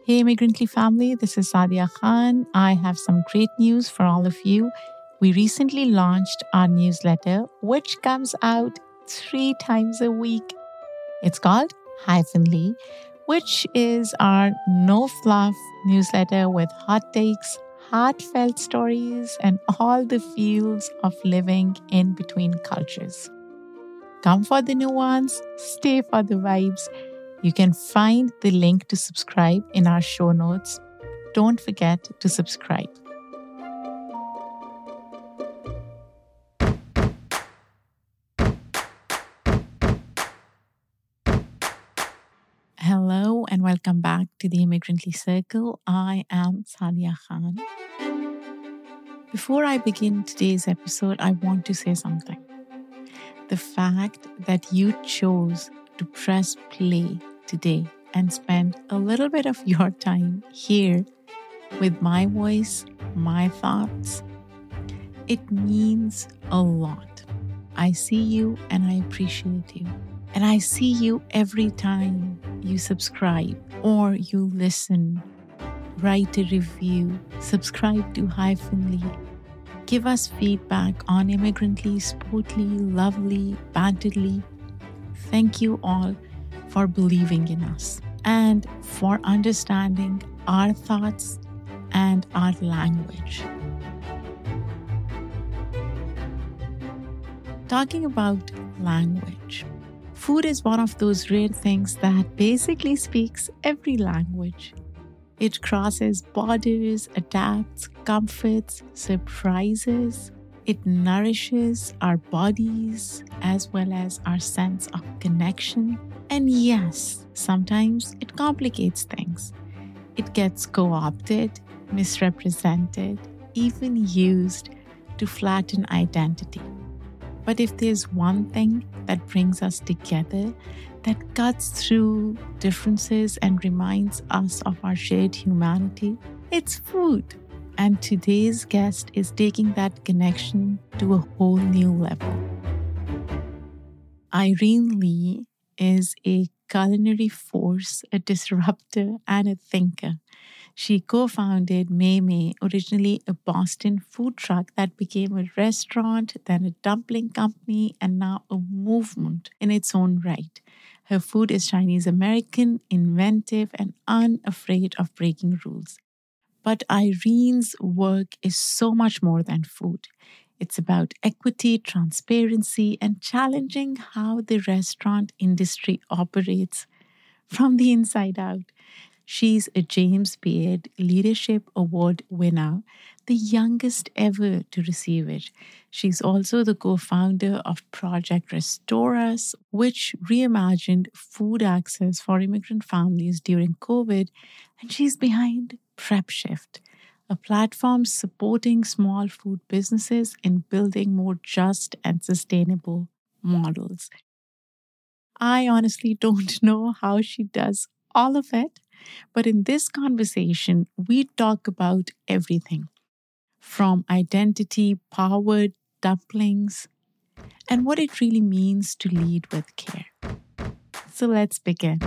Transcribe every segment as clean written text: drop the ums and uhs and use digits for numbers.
Hey, Immigrantly family, this is Sadia Khan. I have some great news for all of you. We recently launched our newsletter, which comes out 3 times a week. It's called Hyphenly, which is our no fluff newsletter with hot takes, heartfelt stories, and all the feels of living in between cultures. Come for the nuance, stay for the vibes. You can find the link to subscribe in our show notes. Don't forget to subscribe. Hello and welcome back to the Immigrantly Circle. I am Sadia Khan. Before I begin today's episode, I want to say something. The fact that you chose to press play today and spend a little bit of your time here with my voice, my thoughts, it means a lot. I see you and I appreciate you. And I see you every time you subscribe or you listen, write a review, subscribe to Hyphenly. Give us feedback on Immigrantly, Sportly, Lovely, Bantedly. Thank you all for believing in us and for understanding our thoughts and our language. Talking about language, food is one of those rare things that basically speaks every language. It crosses borders, adapts, comforts, surprises. It nourishes our bodies as well as our sense of connection. And yes, sometimes it complicates things. It gets co-opted, misrepresented, even used to flatten identity. But if there's one thing that brings us together, that cuts through differences and reminds us of our shared humanity, it's food. And today's guest is taking that connection to a whole new level. Irene Lee is a culinary force, a disruptor, and a thinker. She co-founded Mei, originally a Boston food truck that became a restaurant, then a dumpling company, and now a movement in its own right. Her food is Chinese American, inventive, and unafraid of breaking rules. But Irene's work is so much more than food. It's about equity, transparency, and challenging how the restaurant industry operates from the inside out. She's a James Beard Leadership Award winner, the youngest ever to receive it. She's also the co-founder of Project Restore Us, which reimagined food access for immigrant families during COVID. And she's behind Prep Shift, a platform supporting small food businesses in building more just and sustainable models. I honestly don't know how she does all of it. But in this conversation, we talk about everything from identity, powered dumplings, and what it really means to lead with care. So let's begin.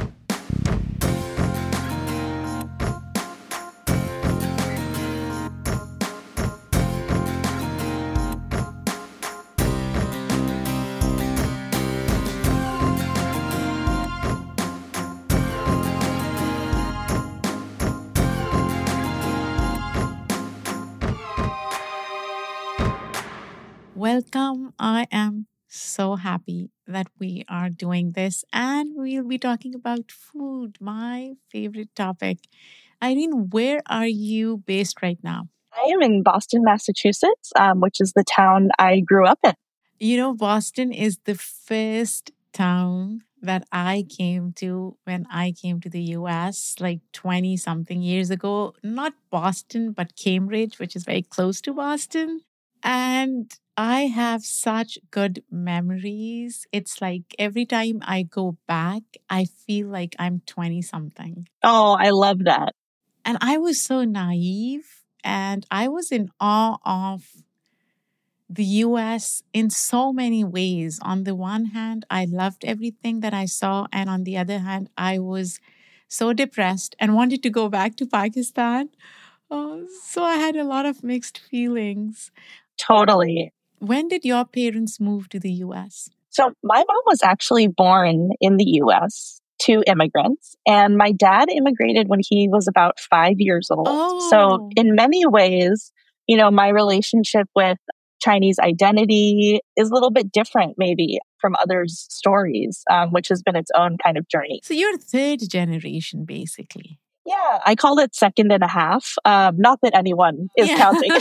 Welcome. I am so happy that we are doing this and we'll be talking about food, my favorite topic. Irene, where are you based right now? I am in Boston, Massachusetts, which is the town I grew up in. You know, Boston is the first town that I came to when I came to the US like 20 something years ago. Not Boston, but Cambridge, which is very close to Boston. And I have such good memories. It's like every time I go back, I feel like I'm 20 something. Oh, I love that. And I was so naive and I was in awe of the US in so many ways. On the one hand, I loved everything that I saw. And on the other hand, I was so depressed and wanted to go back to Pakistan. So I had a lot of mixed feelings. Totally. When did your parents move to the US? So my mom was actually born in the US to immigrants, and my dad immigrated when he was about 5 years old. So Oh, in many ways, my relationship with Chinese identity is a little bit different maybe from others' stories, which has been its own kind of journey. so you're third generation, basically. Yeah, I call it second and a half. Not that anyone is Yeah. counting.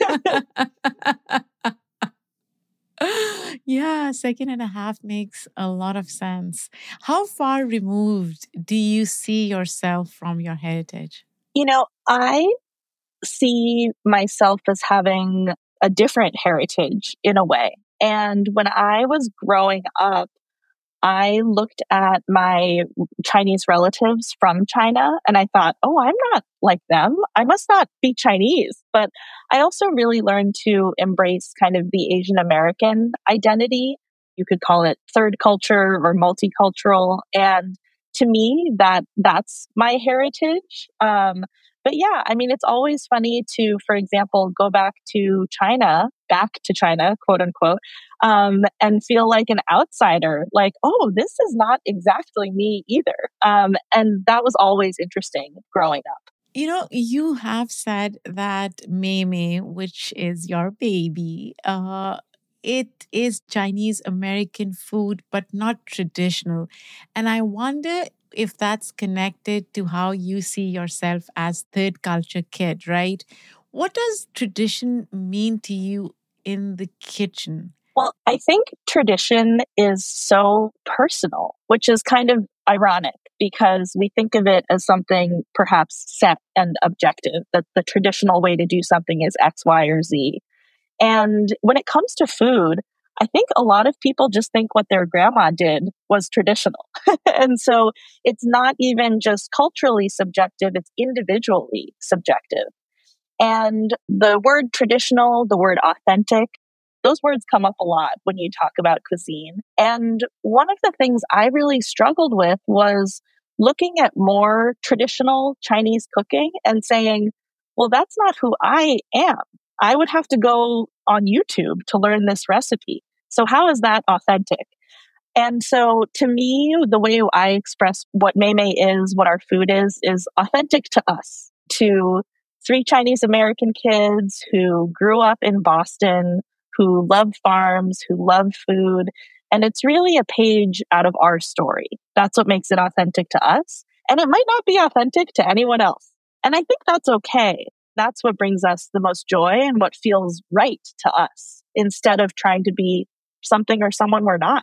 Yeah, second and a half makes a lot of sense. How far removed do you see yourself from your heritage? I see myself as having a different heritage in a way. And when I was growing up, I looked at my Chinese relatives from China and I thought, oh, I'm not like them. I must not be Chinese. But I also really learned to embrace kind of the Asian American identity. You could call it third culture or multicultural. And to me, that's my heritage. But yeah, I mean, it's always funny to, for example, go back to China, quote unquote, and feel like an outsider, like, oh, this is not exactly me either. And that was always interesting growing up. You have said that Mei, which is your baby, it is Chinese American food, but not traditional. And I wonder if that's connected to how you see yourself as third culture kid, right? What does tradition mean to you in the kitchen? Well, I think tradition is so personal, which is kind of ironic because we think of it as something perhaps set and objective, that the traditional way to do something is X, Y, or Z. And when it comes to food, I think a lot of people just think what their grandma did was traditional. And so it's not even just culturally subjective, it's individually subjective. And the word traditional, the word authentic, those words come up a lot when you talk about cuisine. And one of the things I really struggled with was looking at more traditional Chinese cooking and saying, well, that's not who I am. I would have to go on YouTube to learn this recipe. So, how is that authentic? And so, to me, the way I express what Mei Mei is, what our food is authentic to us, to three Chinese American kids who grew up in Boston, who love farms, who love food. And it's really a page out of our story. That's what makes it authentic to us. And it might not be authentic to anyone else. And I think that's okay. That's what brings us the most joy and what feels right to us instead of trying to be something or someone we're not.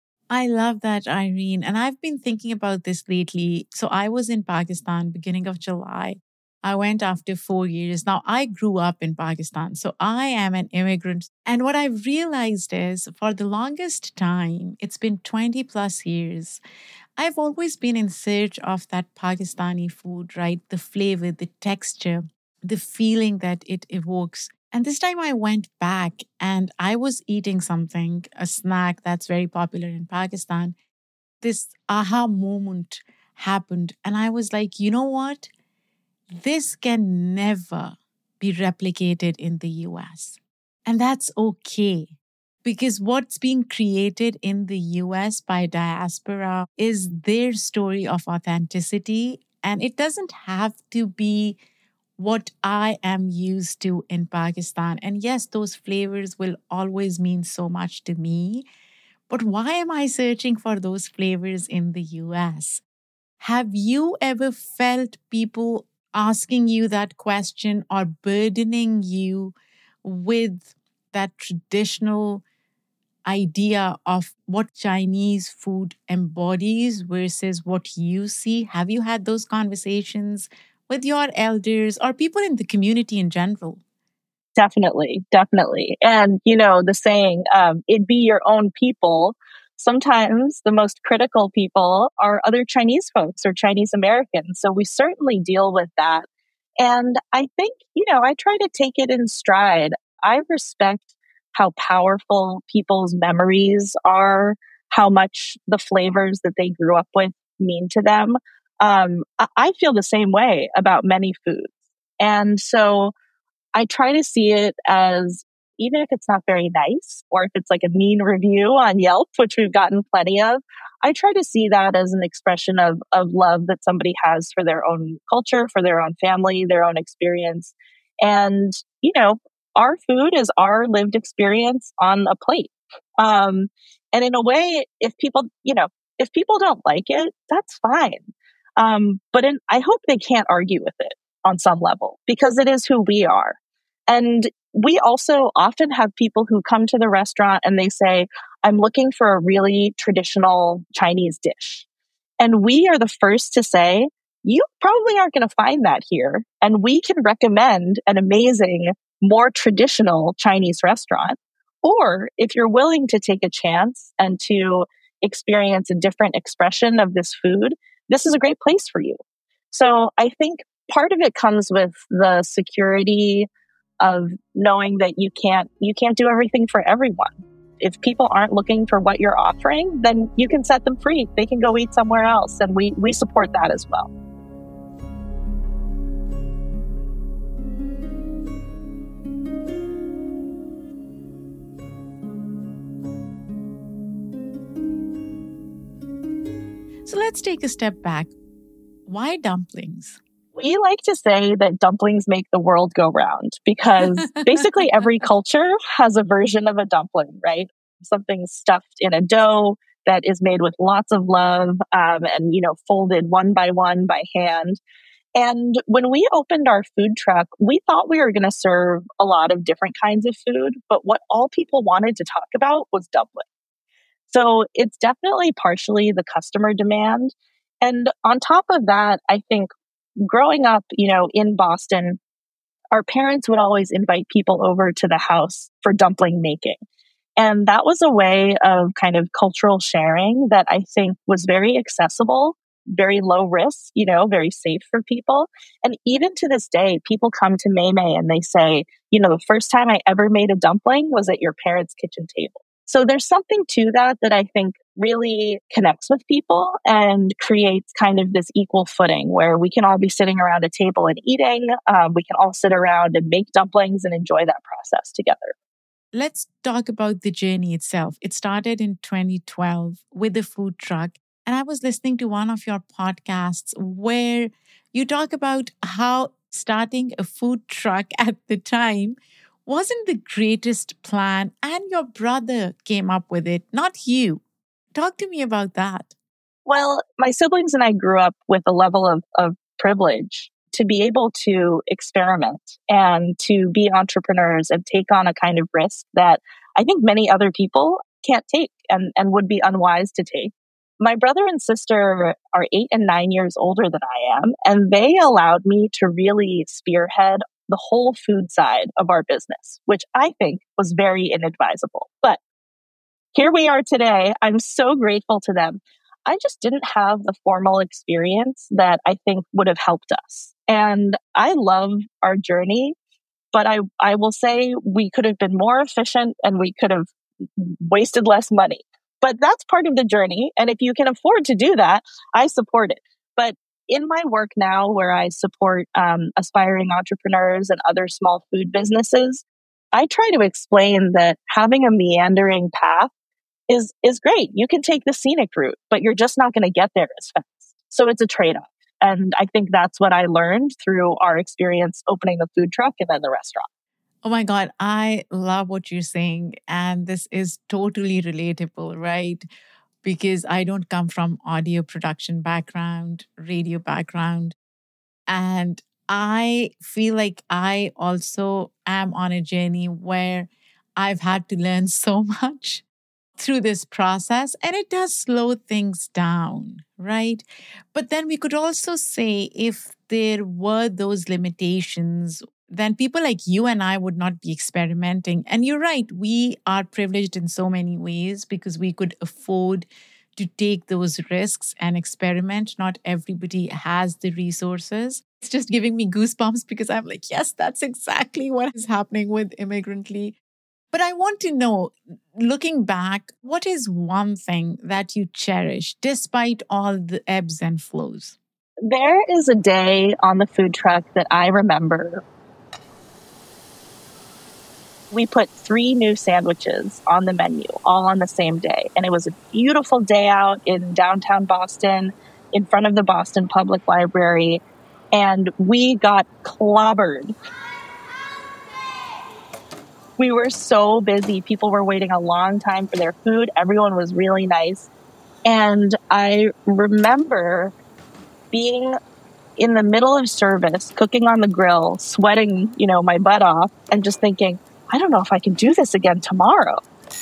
I love that, Irene. And I've been thinking about this lately. So I was in Pakistan beginning of July. I went after 4 years. Now, I grew up in Pakistan, so I am an immigrant. And what I've realized is for the longest time, it's been 20 plus years, I've always been in search of that Pakistani food, right? The flavor, the texture, the feeling that it evokes. And this time I went back and I was eating something, a snack that's very popular in Pakistan. This aha moment happened. And I was like, you know what? This can never be replicated in the US. And that's okay. Because what's being created in the US by diaspora is their story of authenticity. And it doesn't have to be what I am used to in Pakistan. And yes, those flavors will always mean so much to me. But why am I searching for those flavors in the US? Have you ever felt people asking you that question or burdening you with that traditional idea of what Chinese food embodies versus what you see? Have you had those conversations with your elders or people in the community in general? Definitely, definitely. And, the saying, it be your own people. Sometimes the most critical people are other Chinese folks or Chinese Americans. So we certainly deal with that. And I think, I try to take it in stride. I respect how powerful people's memories are, how much the flavors that they grew up with mean to them. I feel the same way about many foods. And so I try to see it as, even if it's not very nice, or if it's like a mean review on Yelp, which we've gotten plenty of, I try to see that as an expression of love that somebody has for their own culture, for their own family, their own experience. And, our food is our lived experience on a plate. And in a way, if people don't like it, that's fine. I hope they can't argue with it on some level, because it is who we are. And we also often have people who come to the restaurant and they say, I'm looking for a really traditional Chinese dish. And we are the first to say, you probably aren't going to find that here. And we can recommend an amazing, more traditional Chinese restaurant. Or if you're willing to take a chance and to experience a different expression of this food, this is a great place for you. So I think part of it comes with the security of knowing that you can't do everything for everyone. If people aren't looking for what you're offering, then you can set them free. They can go eat somewhere else. And we support that as well. So let's take a step back. Why dumplings? We like to say that dumplings make the world go round, because basically every culture has a version of a dumpling, right? Something stuffed in a dough that is made with lots of love, and folded one by hand. And when we opened our food truck, we thought we were going to serve a lot of different kinds of food, but what all people wanted to talk about was dumpling. So it's definitely partially the customer demand. And on top of that, I think growing up, in Boston, our parents would always invite people over to the house for dumpling making. And that was a way of kind of cultural sharing that I think was very accessible, very low risk, very safe for people. And even to this day, people come to Mei Mei and they say, the first time I ever made a dumpling was at your parents' kitchen table. So there's something to that I think really connects with people and creates kind of this equal footing where we can all be sitting around a table and eating. We can all sit around and make dumplings and enjoy that process together. Let's talk about the journey itself. It started in 2012 with the food truck. And I was listening to one of your podcasts where you talk about how starting a food truck at the time wasn't the greatest plan, and your brother came up with it, not you. Talk to me about that. Well, my siblings and I grew up with a level of privilege to be able to experiment and to be entrepreneurs and take on a kind of risk that I think many other people can't take and would be unwise to take. My brother and sister are 8 and 9 years older than I am, and they allowed me to really spearhead the whole food side of our business, which I think was very inadvisable. But here we are today. I'm so grateful to them. I just didn't have the formal experience that I think would have helped us. And I love our journey, but I will say we could have been more efficient and we could have wasted less money. But that's part of the journey. And if you can afford to do that, I support it. But in my work now, where I support aspiring entrepreneurs and other small food businesses, I try to explain that having a meandering path is great. You can take the scenic route, but you're just not going to get there as fast. So it's a trade-off. And I think that's what I learned through our experience opening the food truck and then the restaurant. Oh my God, I love what you're saying. And this is totally relatable, right? Because I don't come from audio production background, radio background. And I feel like I also am on a journey where I've had to learn so much through this process, and it does slow things down, right? But then we could also say if there were those limitations, then people like you and I would not be experimenting. And you're right, we are privileged in so many ways because we could afford to take those risks and experiment. Not everybody has the resources. It's just giving me goosebumps because I'm like, yes, that's exactly what is happening with Immigrantly. But I want to know, looking back, what is one thing that you cherish despite all the ebbs and flows? There is a day on the food truck that I remember. We put 3 new sandwiches on the menu all on the same day. And it was a beautiful day out in downtown Boston in front of the Boston Public Library. And we got clobbered. We were so busy. People were waiting a long time for their food. Everyone was really nice. And I remember being in the middle of service, cooking on the grill, sweating, my butt off, and just thinking, I don't know if I can do this again tomorrow.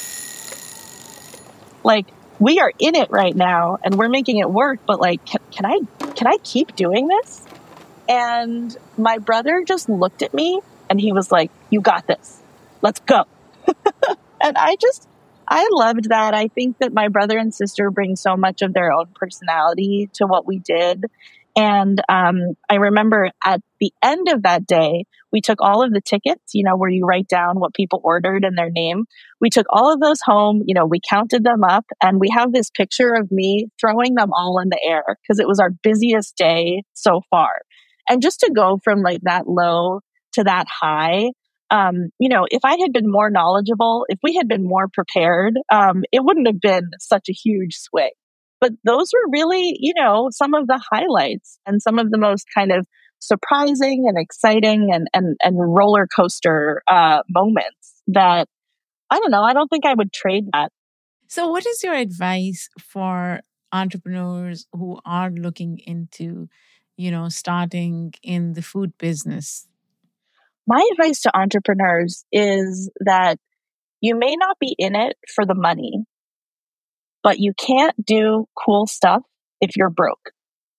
Like, we are in it right now and we're making it work, but like, can I keep doing this? And my brother just looked at me and he was like, you got this. Let's go. And I loved that. I think that my brother and sister bring so much of their own personality to what we did. And I remember at the end of that day, we took all of the tickets, where you write down what people ordered and their name. We took all of those home, we counted them up, and we have this picture of me throwing them all in the air because it was our busiest day so far. And just to go from like that low to that high, if I had been more knowledgeable, if we had been more prepared, it wouldn't have been such a huge swing. But those were really, some of the highlights and some of the most kind of surprising and exciting and roller coaster moments that, I don't know, I don't think I would trade that. So what is your advice for entrepreneurs who are looking into, starting in the food business? My advice to entrepreneurs is that you may not be in it for the money, but you can't do cool stuff if you're broke.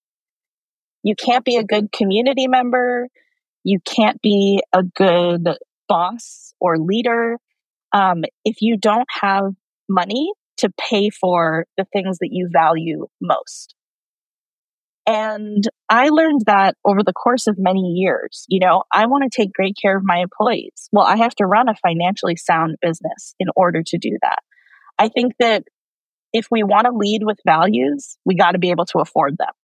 You can't be a good community member. You can't be a good boss or leader if you don't have money to pay for the things that you value most. And I learned that over the course of many years. I want to take great care of my employees. Well, I have to run a financially sound business in order to do that. I think that if we want to lead with values, we got to be able to afford them.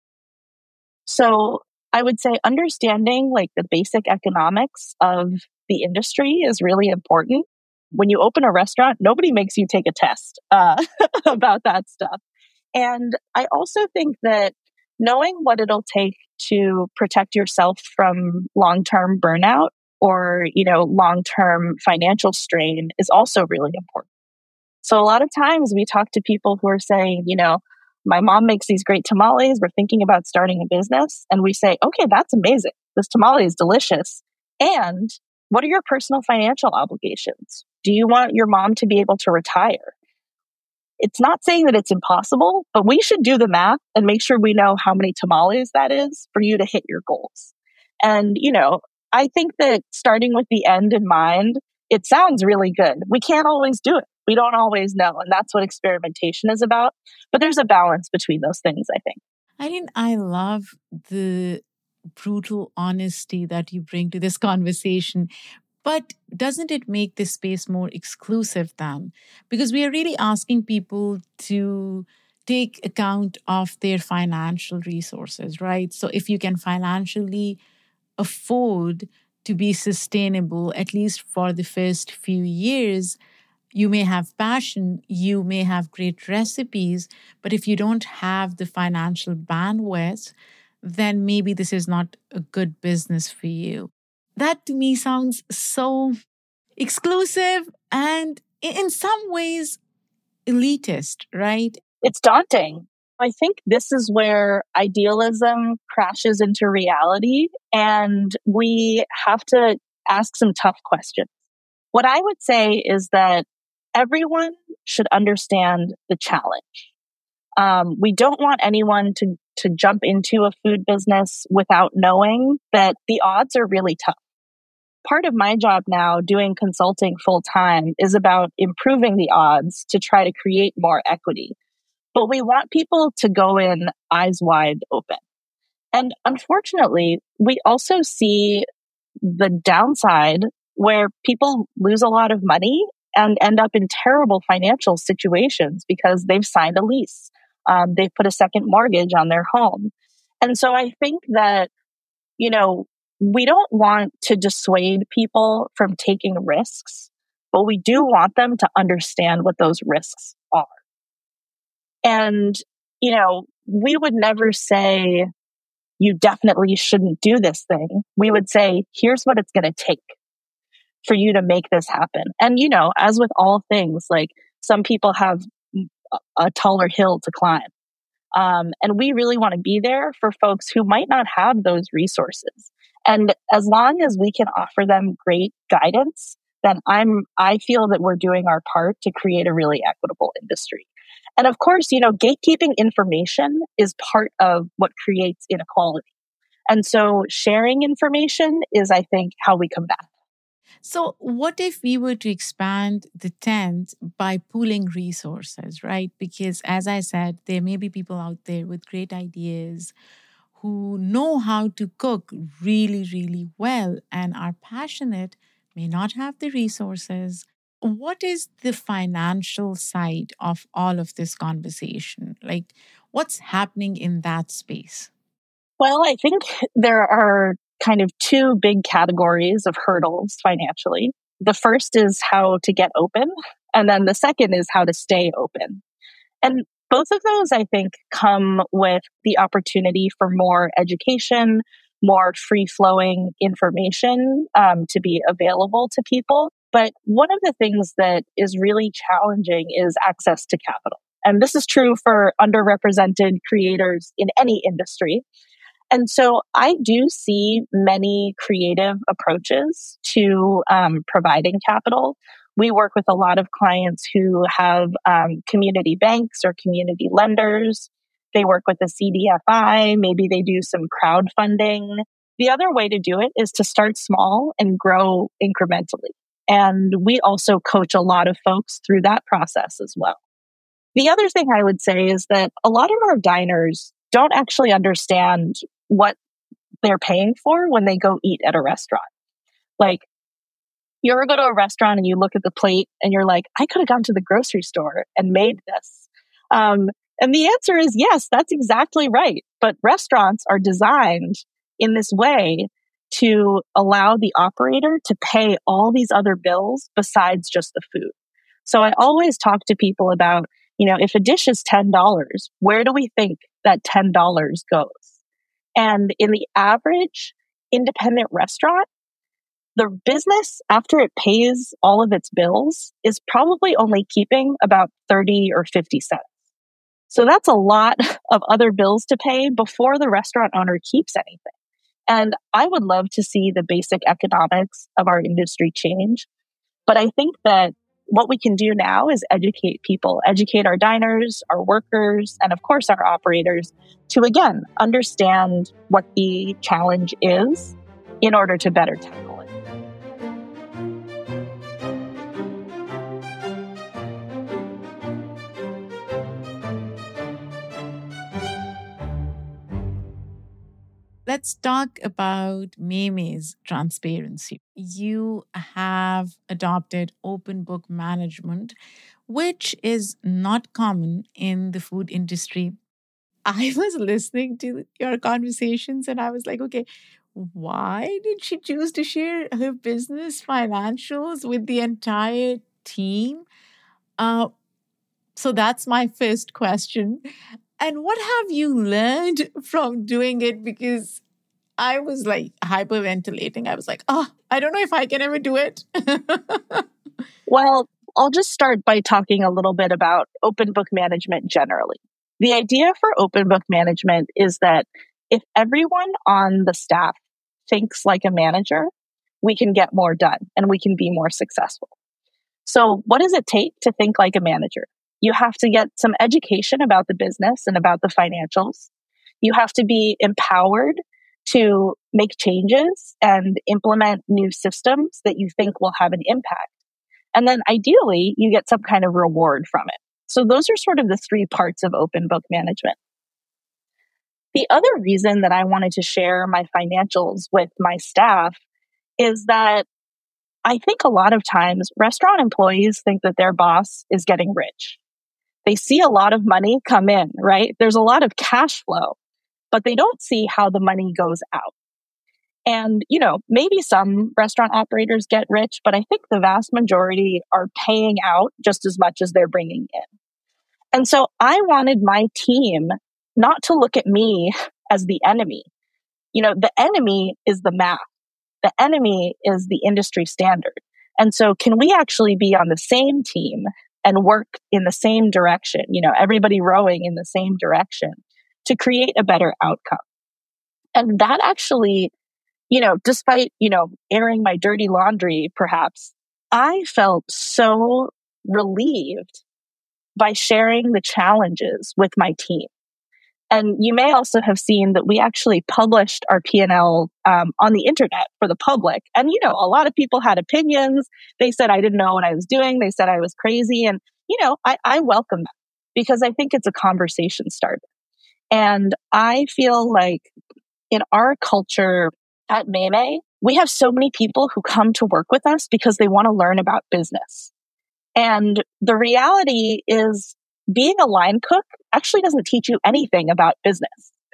So I would say understanding like the basic economics of the industry is really important. When you open a restaurant, nobody makes you take a test about that stuff. And I also think that knowing what it'll take to protect yourself from long-term burnout or, long-term financial strain is also really important. So a lot of times we talk to people who are saying, my mom makes these great tamales. We're thinking about starting a business. And we say, okay, that's amazing. This tamale is delicious. And what are your personal financial obligations? Do you want your mom to be able to retire? It's not saying that it's impossible, but we should do the math and make sure we know how many tamales that is for you to hit your goals. And, I think that starting with the end in mind, it sounds really good. We can't always do it. We don't always know. And that's what experimentation is about. But there's a balance between those things, I think. I love the brutal honesty that you bring to this conversation. But doesn't it make this space more exclusive then? Because we are really asking people to take account of their financial resources, right? So if you can financially afford to be sustainable, at least for the first few years, you may have passion, you may have great recipes, but if you don't have the financial bandwidth, then maybe this is not a good business for you. That to me sounds so exclusive and in some ways elitist, right? It's daunting. I think this is where idealism crashes into reality, and we have to ask some tough questions. What I would say is that everyone should understand the challenge. We don't want anyone to jump into a food business without knowing that the odds are really tough. Part of my job now, doing consulting full time, is about improving the odds to try to create more equity. But we want people to go in eyes wide open. And unfortunately, we also see the downside where people lose a lot of money and end up in terrible financial situations because they've signed a lease. They've put a second mortgage on their home. And so I think that, we don't want to dissuade people from taking risks, but we do want them to understand what those risks are. And, we would never say, you definitely shouldn't do this thing. We would say, here's what it's going to take for you to make this happen. And, as with all things, like some people have a taller hill to climb. And we really want to be there for folks who might not have those resources. And as long as we can offer them great guidance, then I feel that we're doing our part to create a really equitable industry. And of course, gatekeeping information is part of what creates inequality. And so sharing information is, I think, how we combat it. So, what if we were to expand the tent by pooling resources, right? Because, as I said, there may be people out there with great ideas who know how to cook really, really well and are passionate, may not have the resources. What is the financial side of all of this conversation? Like, what's happening in that space? Well, I think there are kind of two big categories of hurdles financially. The first is how to get open, and then the second is how to stay open. And both of those, I think, come with the opportunity for more education, more free flowing information to be available to people. But one of the things that is really challenging is access to capital. And this is true for underrepresented creators in any industry. And so I do see many creative approaches to providing capital. We work with a lot of clients who have community banks or community lenders. They work with a CDFI. Maybe they do some crowdfunding. The other way to do it is to start small and grow incrementally. And we also coach a lot of folks through that process as well. The other thing I would say is that a lot of our diners don't actually understand what they're paying for when they go eat at a restaurant. Like, you ever go to a restaurant and you look at the plate and you're like, I could have gone to the grocery store and made this. And the answer is yes, that's exactly right. But restaurants are designed in this way to allow the operator to pay all these other bills besides just the food. So I always talk to people about, if a dish is $10, where do we think that $10 goes? And in the average independent restaurant, the business, after it pays all of its bills, is probably only keeping about 30 or 50 cents. So that's a lot of other bills to pay before the restaurant owner keeps anything. And I would love to see the basic economics of our industry change. But I think that what we can do now is educate people, educate our diners, our workers, and of course our operators to, again, understand what the challenge is in order to better tackle it. Let's talk about Mei's transparency. You have adopted open book management, which is not common in the food industry. I was listening to your conversations and I was like, okay, why did she choose to share her business financials with the entire team? So that's my first question. And what have you learned from doing it? Because I was like hyperventilating. I was like, I don't know if I can ever do it. Well, I'll just start by talking a little bit about open book management generally. The idea for open book management is that if everyone on the staff thinks like a manager, we can get more done and we can be more successful. So what does it take to think like a manager? You have to get some education about the business and about the financials. You have to be empowered to make changes and implement new systems that you think will have an impact. And then ideally, you get some kind of reward from it. So those are sort of the three parts of open book management. The other reason that I wanted to share my financials with my staff is that I think a lot of times restaurant employees think that their boss is getting rich. They see a lot of money come in, right? There's a lot of cash flow. but they don't see how the money goes out. And, maybe some restaurant operators get rich, but I think the vast majority are paying out just as much as they're bringing in. And so I wanted my team not to look at me as the enemy. The enemy is the math. The enemy is the industry standard. And so can we actually be on the same team and work in the same direction, everybody rowing in the same direction to create a better outcome? And that actually, despite, airing my dirty laundry, perhaps, I felt so relieved by sharing the challenges with my team. And you may also have seen that we actually published our P&L on the internet for the public. And, a lot of people had opinions. They said I didn't know what I was doing. They said I was crazy. And, I welcome that because I think it's a conversation starter. And I feel like in our culture at Maymay, we have so many people who come to work with us because they want to learn about business. And the reality is being a line cook actually doesn't teach you anything about business.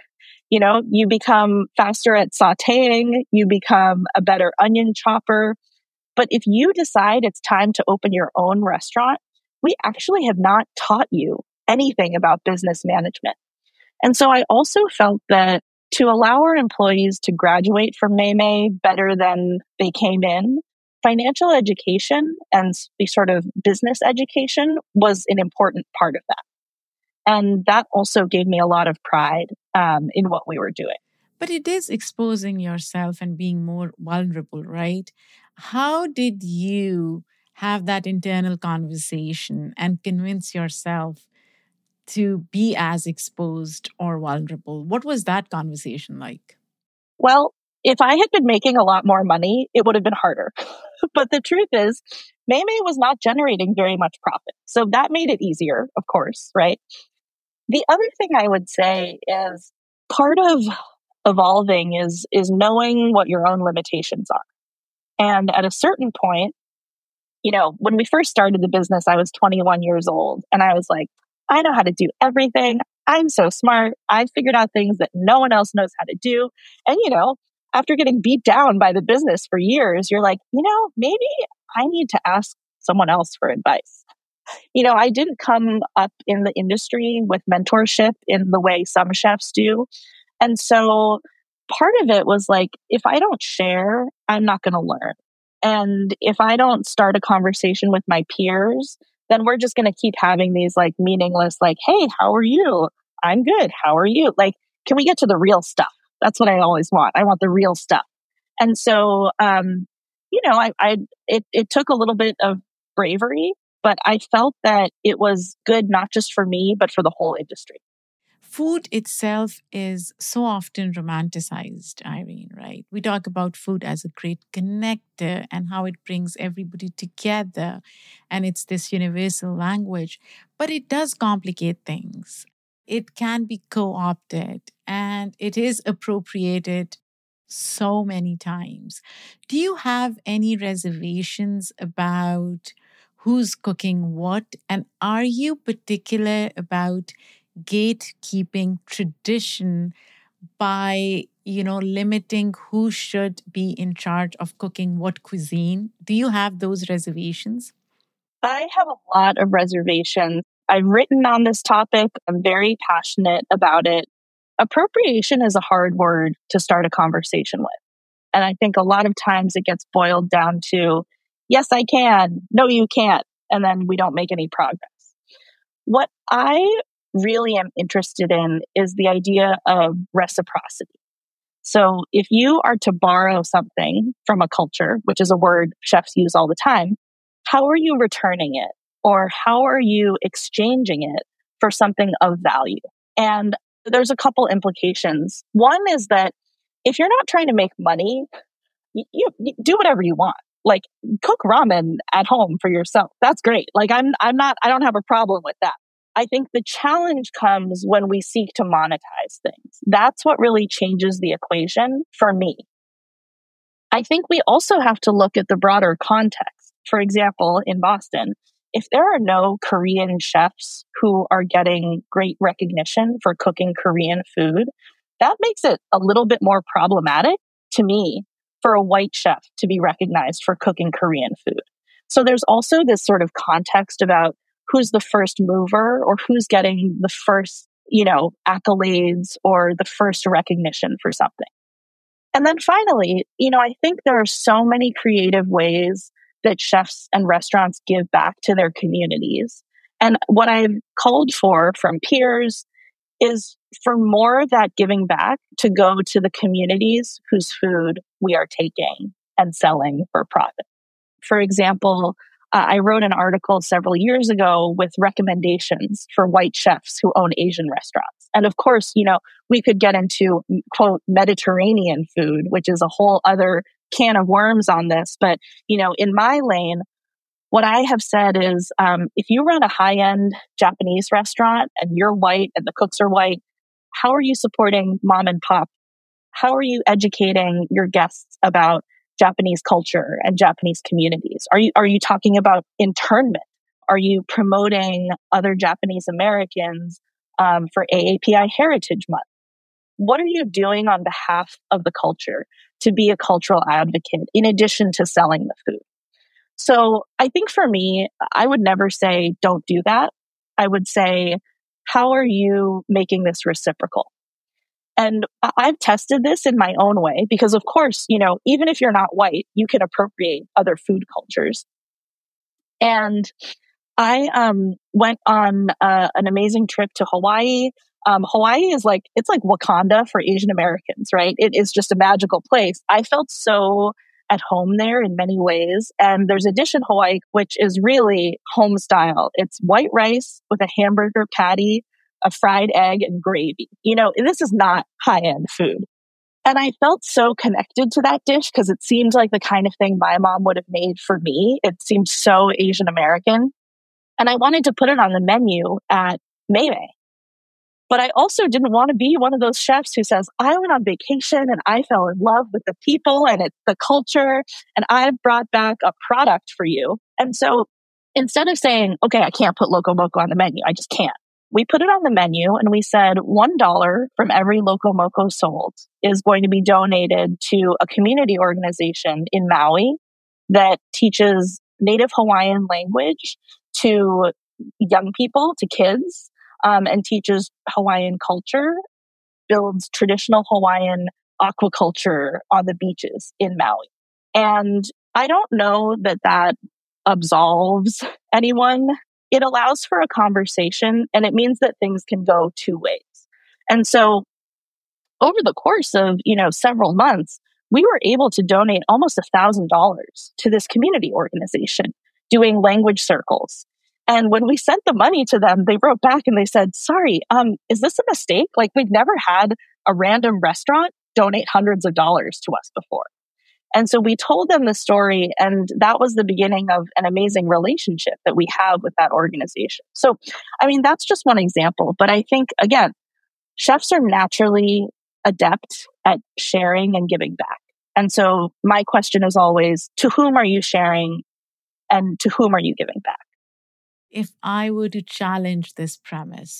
You become faster at sauteing, you become a better onion chopper. But if you decide it's time to open your own restaurant, we actually have not taught you anything about business management. And so I also felt that to allow our employees to graduate from Maymay better than they came in, financial education and the sort of business education was an important part of that. And that also gave me a lot of pride in what we were doing. But it is exposing yourself and being more vulnerable, right? How did you have that internal conversation and convince yourself to be as exposed or vulnerable? What was that conversation like? Well, if I had been making a lot more money, it would have been harder. But the truth is, Maymay was not generating very much profit. So that made it easier, of course, right? The other thing I would say is part of evolving is knowing what your own limitations are. And at a certain point, when we first started the business, I was 21 years old and I was like, I know how to do everything. I'm so smart. I figured out things that no one else knows how to do. And, after getting beat down by the business for years, you're like, maybe I need to ask someone else for advice. I didn't come up in the industry with mentorship in the way some chefs do. And so part of it was like, if I don't share, I'm not going to learn. And if I don't start a conversation with my peers, then we're just going to keep having these like meaningless, like, hey, how are you? I'm good. How are you? Like, can we get to the real stuff? That's what I always want. I want the real stuff. And so, it took a little bit of bravery, but I felt that it was good, not just for me, but for the whole industry. Food itself is so often romanticized, Irene, right? We talk about food as a great connector and how it brings everybody together. And it's this universal language, but it does complicate things. It can be co opted and it is appropriated so many times. Do you have any reservations about who's cooking what? And are you particular about gatekeeping tradition by limiting who should be in charge of cooking what cuisine? Do you have those reservations? I have a lot of reservations. I've written on this topic. I'm very passionate about it. Appropriation is a hard word to start a conversation with. And I think a lot of times it gets boiled down to, yes, I can. No, you can't. And then we don't make any progress. What I really am interested in is the idea of reciprocity. So if you are to borrow something from a culture, which is a word chefs use all the time, how are you returning it? Or how are you exchanging it for something of value? And there's a couple implications. One is that if you're not trying to make money, you do whatever you want. Like cook ramen at home for yourself. That's great. Like I don't have a problem with that. I think the challenge comes when we seek to monetize things. That's what really changes the equation for me. I think we also have to look at the broader context. For example, in Boston, if there are no Korean chefs who are getting great recognition for cooking Korean food, that makes it a little bit more problematic to me for a white chef to be recognized for cooking Korean food. So there's also this sort of context about who's the first mover or who's getting the first, accolades or the first recognition for something. And then finally, I think there are so many creative ways that chefs and restaurants give back to their communities. And what I've called for from peers is for more of that giving back to go to the communities whose food we are taking and selling for profit. For example, I wrote an article several years ago with recommendations for white chefs who own Asian restaurants. And of course, we could get into, quote, Mediterranean food, which is a whole other can of worms on this. But, in my lane, what I have said is, if you run a high-end Japanese restaurant and you're white and the cooks are white, how are you supporting mom and pop? How are you educating your guests about Japanese culture and Japanese communities? Are you talking about internment? Are you promoting other Japanese Americans for AAPI Heritage Month? What are you doing on behalf of the culture to be a cultural advocate in addition to selling the food? So I think for me, I would never say, don't do that. I would say, how are you making this reciprocal? And I've tested this in my own way because, of course, even if you're not white, you can appropriate other food cultures. And I went on an amazing trip to Hawaii. Hawaii is it's like Wakanda for Asian Americans, right? It is just a magical place. I felt so at home there in many ways. And there's a dish in Hawaii, which is really home style. It's white rice with a hamburger patty, a fried egg, and gravy. This is not high-end food. And I felt so connected to that dish because it seemed like the kind of thing my mom would have made for me. It seemed so Asian American. And I wanted to put it on the menu at Maymay. But I also didn't want to be one of those chefs who says, I went on vacation and I fell in love with the people and it's the culture and I've brought back a product for you. And so instead of saying, okay, I can't put Loco Moco on the menu, I just can't. We put it on the menu and we said $1 from every Loco Moco sold is going to be donated to a community organization in Maui that teaches Native Hawaiian language to young people, to kids, and teaches Hawaiian culture, builds traditional Hawaiian aquaculture on the beaches in Maui. And I don't know that absolves anyone. It allows for a conversation and it means that things can go two ways. And so over the course of, several months, we were able to donate almost $1,000 to this community organization doing language circles. And when we sent the money to them, they wrote back and they said, sorry, is this a mistake? We've never had a random restaurant donate hundreds of dollars to us before. And so we told them the story, and that was the beginning of an amazing relationship that we have with that organization. So, that's just one example. But I think, again, chefs are naturally adept at sharing and giving back. And so my question is always, to whom are you sharing and to whom are you giving back? If I were to challenge this premise,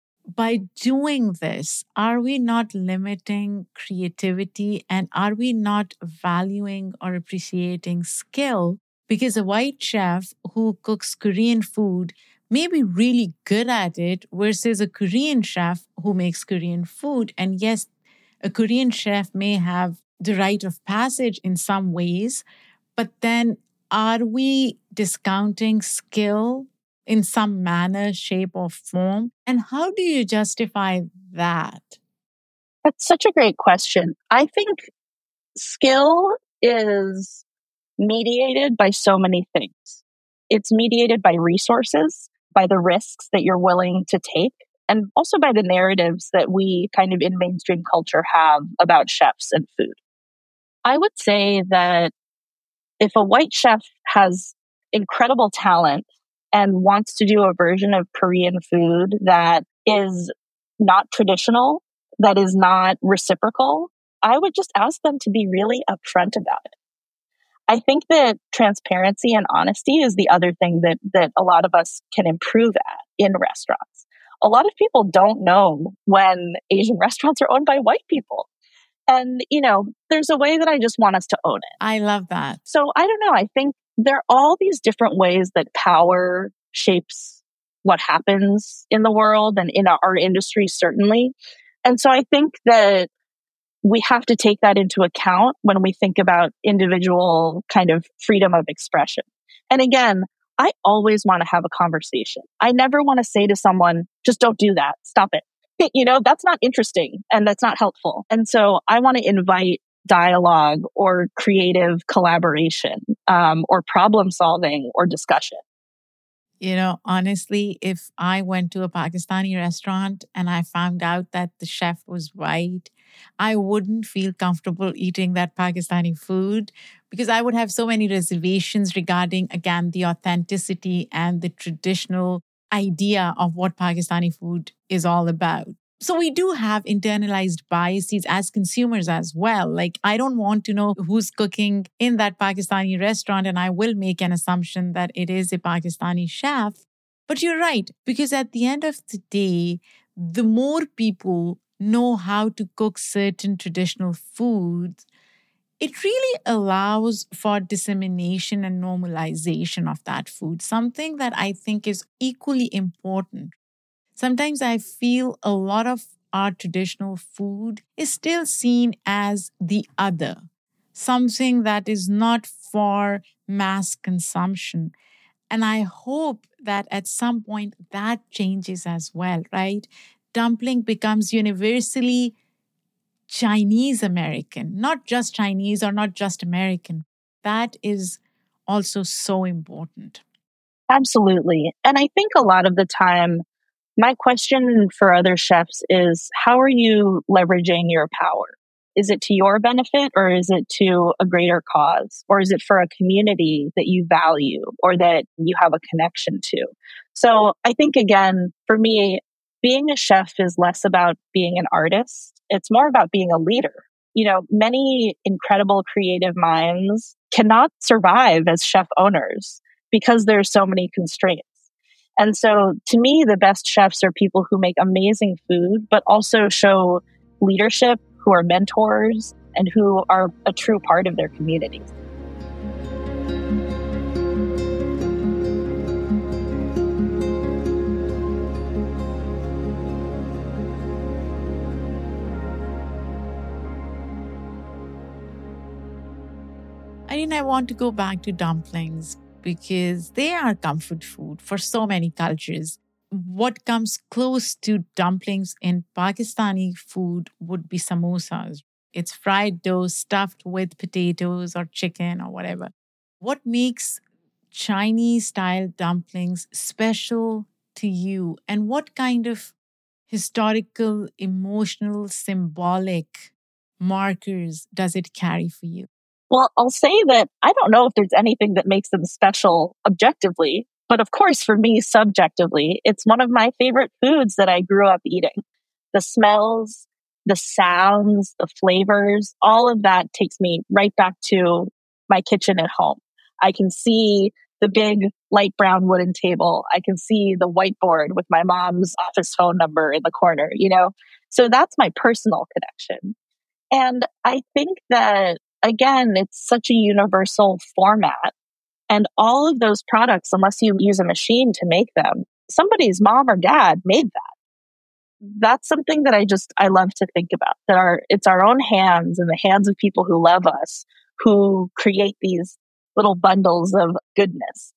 by doing this, are we not limiting creativity and are we not valuing or appreciating skill? Because a white chef who cooks Korean food may be really good at it versus a Korean chef who makes Korean food. And yes, a Korean chef may have the rite of passage in some ways, but then are we discounting skill in some manner, shape, or form? And how do you justify that? That's such a great question. I think skill is mediated by so many things. It's mediated by resources, by the risks that you're willing to take, and also by the narratives that we kind of in mainstream culture have about chefs and food. I would say that if a white chef has incredible talent and wants to do a version of Korean food that is not traditional, that is not reciprocal, I would just ask them to be really upfront about it. I think that transparency and honesty is the other thing that a lot of us can improve at in restaurants. A lot of people don't know when Asian restaurants are owned by white people. And, there's a way that I just want us to own it. I love that. So I don't know. I think there are all these different ways that power shapes what happens in the world and in our industry, certainly. And so I think that we have to take that into account when we think about individual kind of freedom of expression. And again, I always want to have a conversation. I never want to say to someone, just don't do that. Stop it. That's not interesting and that's not helpful. And so I want to invite dialogue or creative collaboration or problem solving or discussion. Honestly, if I went to a Pakistani restaurant and I found out that the chef was white, I wouldn't feel comfortable eating that Pakistani food because I would have so many reservations regarding, again, the authenticity and the traditional idea of what Pakistani food is all about. So we do have internalized biases as consumers as well. Like, I don't want to know who's cooking in that Pakistani restaurant, and I will make an assumption that it is a Pakistani chef. But you're right, because at the end of the day, the more people know how to cook certain traditional foods, it really allows for dissemination and normalization of that food, something that I think is equally important. Sometimes I feel a lot of our traditional food is still seen as the other, something that is not for mass consumption. And I hope that at some point that changes as well, right? Dumpling becomes universally Chinese American, not just Chinese or not just American. That is also so important. Absolutely. And I think a lot of the time, my question for other chefs is, how are you leveraging your power? Is it to your benefit or is it to a greater cause? Or is it for a community that you value or that you have a connection to? So I think, again, for me, being a chef is less about being an artist. It's more about being a leader. Many incredible creative minds cannot survive as chef owners because there's so many constraints. And so to me, the best chefs are people who make amazing food, but also show leadership, who are mentors, and who are a true part of their communities. I want to go back to dumplings because they are comfort food for so many cultures. What comes close to dumplings in Pakistani food would be samosas. It's fried dough stuffed with potatoes or chicken or whatever. What makes Chinese style dumplings special to you? And what kind of historical, emotional, symbolic markers does it carry for you? Well, I'll say that I don't know if there's anything that makes them special objectively, but of course, for me, subjectively, it's one of my favorite foods that I grew up eating. The smells, the sounds, the flavors, all of that takes me right back to my kitchen at home. I can see the big light brown wooden table. I can see the whiteboard with my mom's office phone number in the corner, So that's my personal connection. And I think that, again, it's such a universal format. And all of those products, unless you use a machine to make them, somebody's mom or dad made that. That's something that I love to think about, that it's our own hands and the hands of people who love us who create these little bundles of goodness.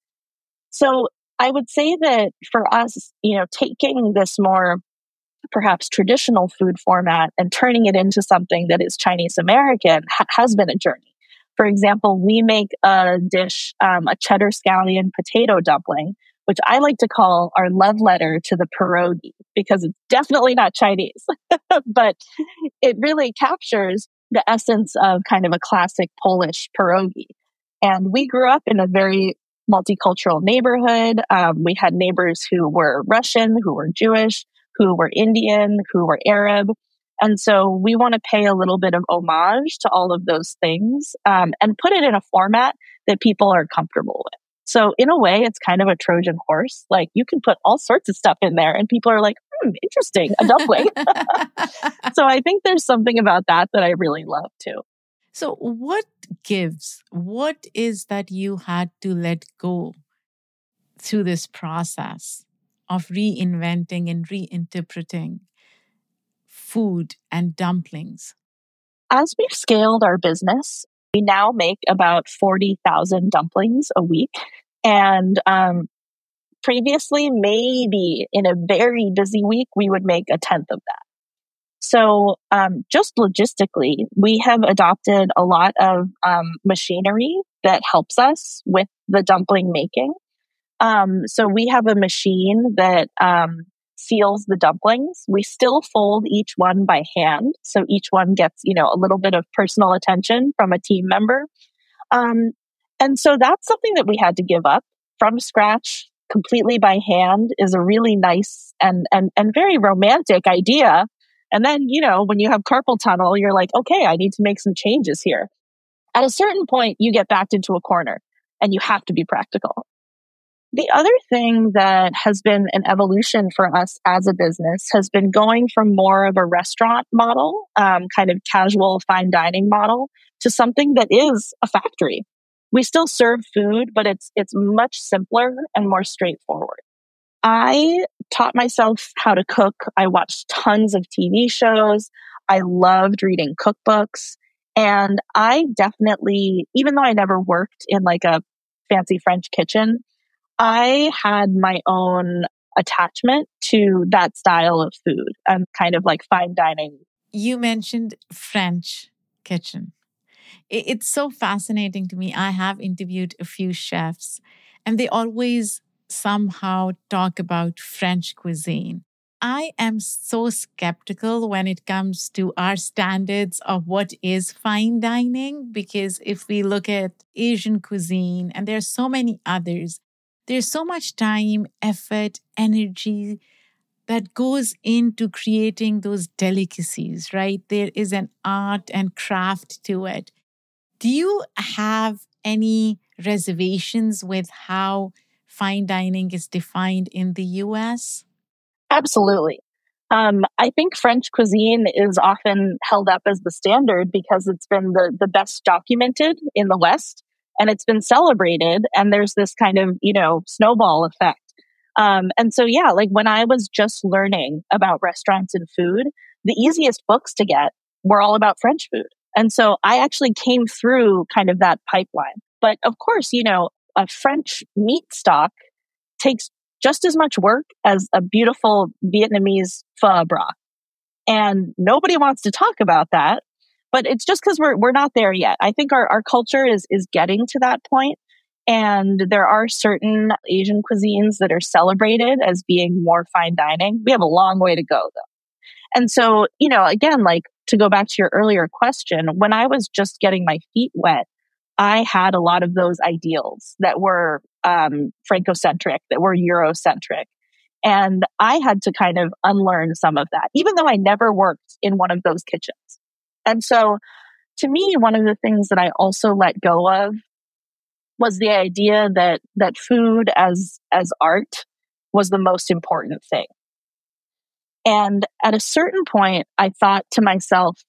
So I would say that for us, taking this more perhaps traditional food format and turning it into something that is Chinese American has been a journey. For example, we make a dish, a cheddar scallion potato dumpling, which I like to call our love letter to the pierogi, because it's definitely not Chinese, but it really captures the essence of kind of a classic Polish pierogi. And we grew up in a very multicultural neighborhood. We had neighbors who were Russian, who were Jewish, who were Indian, who were Arab. And so we want to pay a little bit of homage to all of those things and put it in a format that people are comfortable with. So in a way, it's kind of a Trojan horse. Like, you can put all sorts of stuff in there and people are like, interesting, a dumpling. So I think there's something about that I really love too. So what gives? What is that you had to let go through this process of reinventing and reinterpreting food and dumplings? As we've scaled our business, we now make about 40,000 dumplings a week. And previously, maybe in a very busy week, we would make a tenth of that. So just logistically, we have adopted a lot of machinery that helps us with the dumpling making. So we have a machine that seals the dumplings. We still fold each one by hand. So each one gets, a little bit of personal attention from a team member. And so that's something that we had to give up from scratch, completely by hand, is a really nice and very romantic idea. And then, when you have carpal tunnel, you're like, okay, I need to make some changes here. At a certain point, you get backed into a corner and you have to be practical. The other thing that has been an evolution for us as a business has been going from more of a restaurant model, kind of casual fine dining model, to something that is a factory. We still serve food, but it's much simpler and more straightforward. I taught myself how to cook. I watched tons of TV shows. I loved reading cookbooks. And I definitely, even though I never worked in like a fancy French kitchen, I had my own attachment to that style of food and kind of like fine dining. You mentioned French kitchen. It's so fascinating to me. I have interviewed a few chefs, and they always somehow talk about French cuisine. I am so skeptical when it comes to our standards of what is fine dining, because if we look at Asian cuisine, and there are so many others, there's so much time, effort, energy that goes into creating those delicacies, right? There is an art and craft to it. Do you have any reservations with how fine dining is defined in the US? Absolutely. I think French cuisine is often held up as the standard because it's been the best documented in the West and it's been celebrated. And there's this kind of, snowball effect. And so, yeah, like when I was just learning about restaurants and food, the easiest books to get were all about French food. And so I actually came through kind of that pipeline. But of course, a French meat stock takes just as much work as a beautiful Vietnamese pho broth. And nobody wants to talk about that. But it's just because we're not there yet. I think our culture is getting to that point. And there are certain Asian cuisines that are celebrated as being more fine dining. We have a long way to go, though. And so, again, like to go back to your earlier question, when I was just getting my feet wet, I had a lot of those ideals that were Francocentric, that were Eurocentric. And I had to kind of unlearn some of that, even though I never worked in one of those kitchens. And so to me, one of the things that I also let go of was the idea that food as art was the most important thing. And at a certain point, I thought to myself,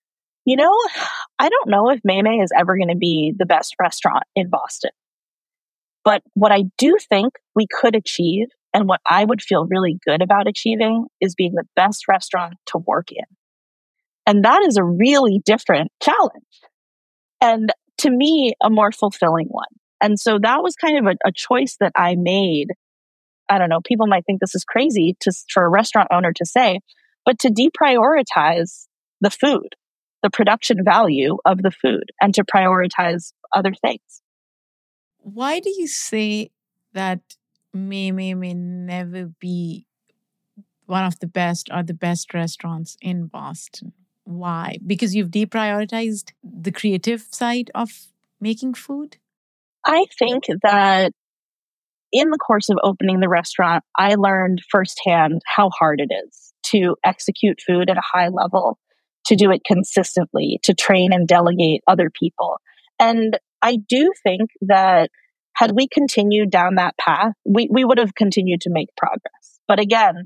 I don't know if Mei is ever going to be the best restaurant in Boston. But what I do think we could achieve, and what I would feel really good about achieving, is being the best restaurant to work in. And that is a really different challenge. And to me, a more fulfilling one. And so that was kind of a choice that I made. I don't know, people might think this is crazy for a restaurant owner to say, but to deprioritize the food, the production value of the food, and to prioritize other things. Why do you say that Mei may never be one of the best or the best restaurants in Boston? Why? Because you've deprioritized the creative side of making food? I think that in the course of opening the restaurant, I learned firsthand how hard it is to execute food at a high level, to do it consistently, to train and delegate other people. And I do think that had we continued down that path, we would have continued to make progress. But again,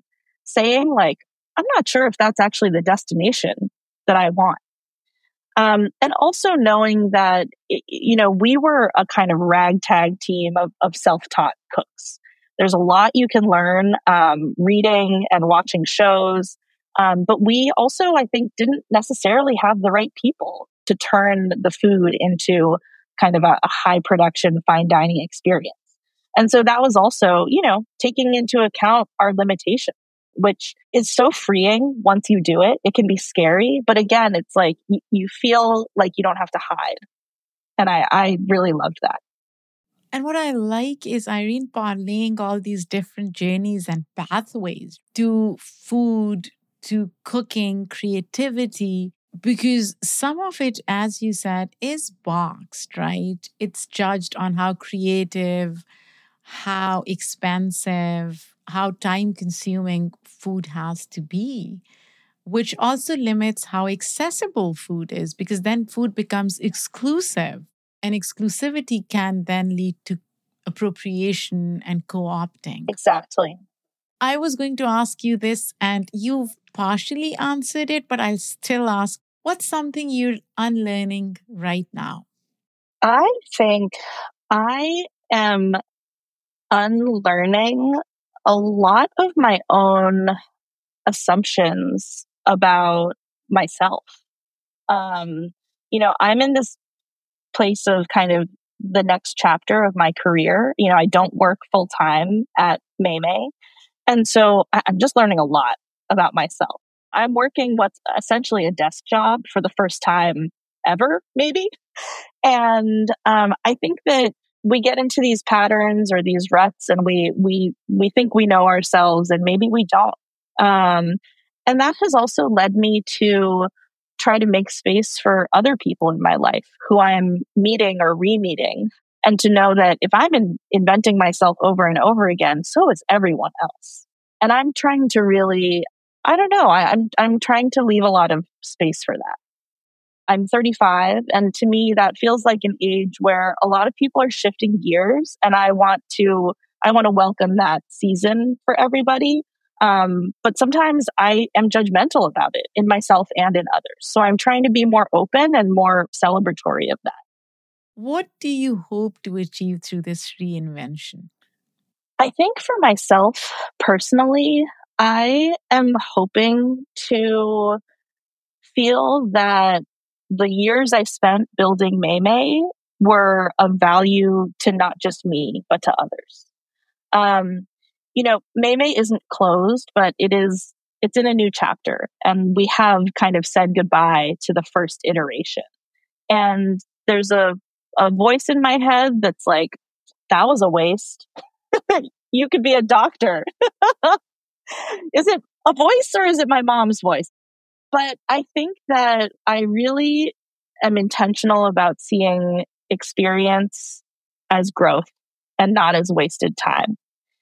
saying like, I'm not sure if that's actually the destination that I want. And also knowing that, we were a kind of ragtag team of self-taught cooks. There's a lot you can learn reading and watching shows. But we also, I think, didn't necessarily have the right people to turn the food into kind of a high production, fine dining experience. And so that was also, taking into account our limitations, which is so freeing once you do it. It can be scary, but again, it's like you feel like you don't have to hide. And I really loved that. And what I like is Irene parlaying all these different journeys and pathways to food, to cooking, creativity, because some of it, as you said, is boxed, right? It's judged on how creative, how expensive, how time consuming food has to be, which also limits how accessible food is because then food becomes exclusive. And exclusivity can then lead to appropriation and co opting. Exactly. I was going to ask you this, and you've partially answered it, but I'll still ask what's something you're unlearning right now? I think I am unlearning a lot of my own assumptions about myself. I'm in this place of kind of the next chapter of my career. I don't work full time at Maymay. And so I'm just learning a lot about myself. I'm working what's essentially a desk job for the first time ever, maybe. And I think that we get into these patterns or these ruts and we think we know ourselves and maybe we don't. And that has also led me to try to make space for other people in my life who I'm meeting or re-meeting. And to know that if I'm inventing myself over and over again, so is everyone else. And I'm trying to really, I don't know, I'm trying to leave a lot of space for that. I'm 35, and to me, that feels like an age where a lot of people are shifting gears, and I want to welcome that season for everybody. But sometimes I am judgmental about it in myself and in others. So I'm trying to be more open and more celebratory of that. What do you hope to achieve through this reinvention? I think for myself personally, I am hoping to feel that the years I spent building Maymay were of value to not just me, but to others. Maymay isn't closed, but it's in a new chapter. And we have kind of said goodbye to the first iteration. And there's a voice in my head that's like, that was a waste. You could be a doctor. Is it a voice or is it my mom's voice? But I think that I really am intentional about seeing experience as growth and not as wasted time.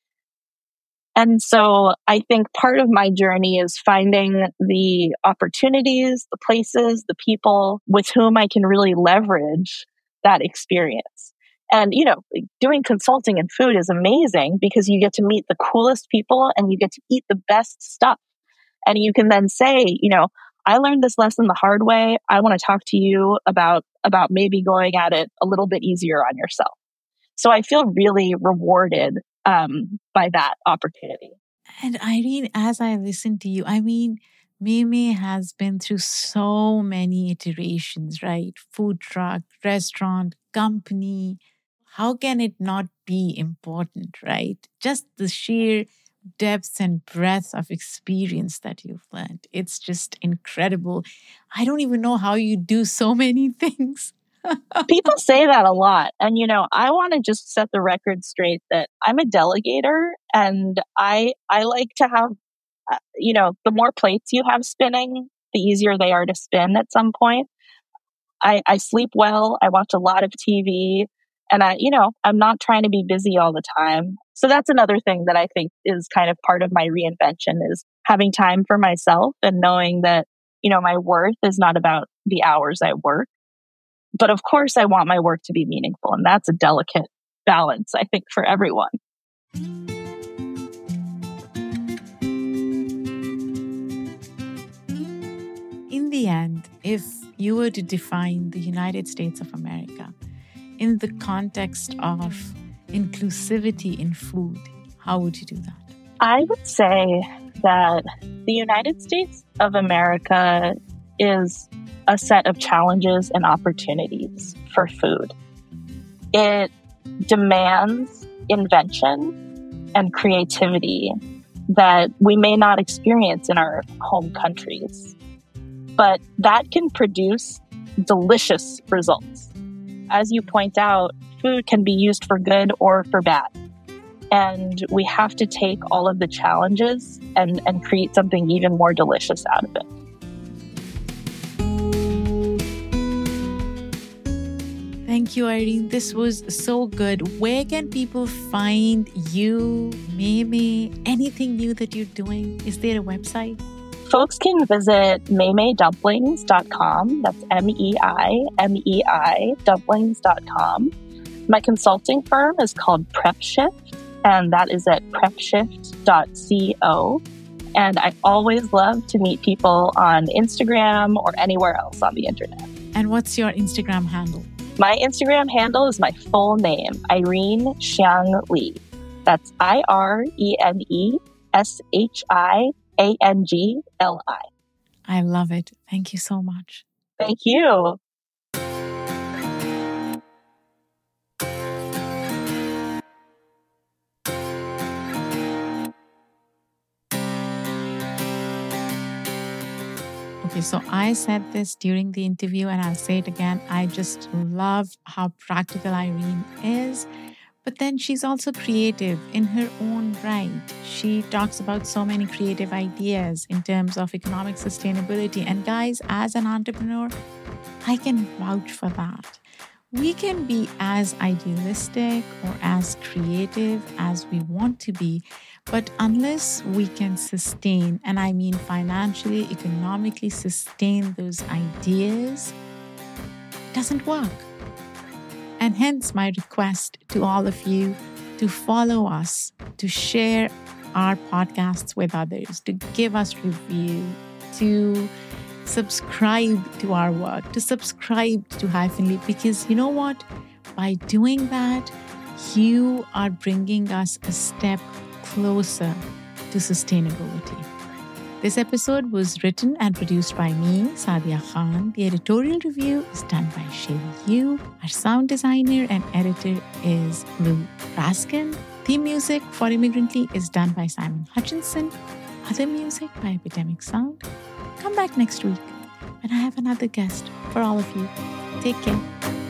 And so I think part of my journey is finding the opportunities, the places, the people with whom I can really leverage that experience. And, doing consulting in food is amazing because you get to meet the coolest people and you get to eat the best stuff. And you can then say, I learned this lesson the hard way. I want to talk to you about maybe going at it a little bit easier on yourself. So I feel really rewarded by that opportunity. And Irene, as I listen to you, Maymay has been through so many iterations, right? Food truck, restaurant, company. How can it not be important, right? Just the sheer depth and breadth of experience that you've learned. It's just incredible. I don't even know how you do so many things. People say that a lot. And, I want to just set the record straight that I'm a delegator and I like to have, the more plates you have spinning, the easier they are to spin at some point. I sleep well. I watch a lot of TV and I'm not trying to be busy all the time. So that's another thing that I think is kind of part of my reinvention is having time for myself and knowing that, my worth is not about the hours I work. But of course, I want my work to be meaningful. And that's a delicate balance, I think, for everyone. the end, if you were to define the United States of America in the context of inclusivity in food, how would you do that? I would say that the United States of America is a set of challenges and opportunities for food. It demands invention and creativity that we may not experience in our home countries, but that can produce delicious results. As you point out, food can be used for good or for bad. And we have to take all of the challenges and create something even more delicious out of it. Thank you, Irene. This was so good. Where can people find you, Mei, anything new that you're doing? Is there a website? Folks can visit meimei.dumplings.com. That's MEIMEI dumplings.com. My consulting firm is called PrepShift, and that is at prepshift.co. And I always love to meet people on Instagram or anywhere else on the internet. And what's your Instagram handle? My Instagram handle is my full name, Irene Xiang Li. That's IRENESHIANGLI. I love it. Thank you so much. Thank you. Okay, so I said this during the interview and I'll say it again. I just love how practical Irene is, but then she's also creative in her own right. She talks about so many creative ideas in terms of economic sustainability. And guys, as an entrepreneur, I can vouch for that. We can be as idealistic or as creative as we want to be, but unless we can sustain, and I mean financially, economically sustain those ideas, it doesn't work. And hence my request to all of you to follow us, to share our podcasts with others, to give us review, to subscribe to our work, to subscribe to Hyphen Leap, because you know what? By doing that, you are bringing us a step closer to sustainability. This episode was written and produced by me, Sadia Khan. The editorial review is done by Sherry Yu. Our sound designer and editor is Lou Raskin. Theme music for Immigrantly is done by Simon Hutchinson. Other music by Epidemic Sound. Come back next week when I have another guest for all of you. Take care.